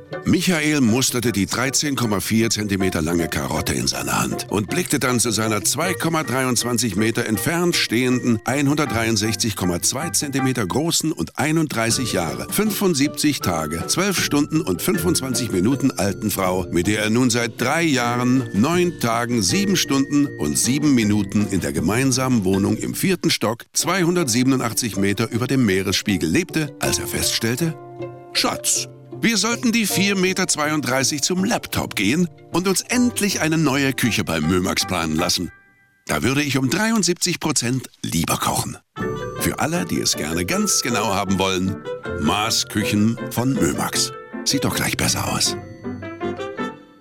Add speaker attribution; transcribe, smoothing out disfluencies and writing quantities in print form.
Speaker 1: Michael musterte die 13,4 cm lange Karotte in seiner Hand und blickte dann zu seiner 2,23 Meter entfernt stehenden, 163,2 cm großen und 31 Jahre, 75 Tage, 12 Stunden und 25 Minuten alten Frau, mit der er nun seit 3 Jahren, 9 Tagen, 7 Stunden und 7 Minuten in der gemeinsamen Wohnung im 4. Stock, 287 Meter über dem Meeresspiegel lebte, als er feststellte: Schatz, wir sollten die 4,32 Meter zum Laptop gehen und uns endlich eine neue Küche bei Mömax planen lassen. Da würde ich um 73% lieber kochen. Für alle, die es gerne ganz genau haben wollen, Mars Küchen von Mömax. Sieht doch gleich besser aus.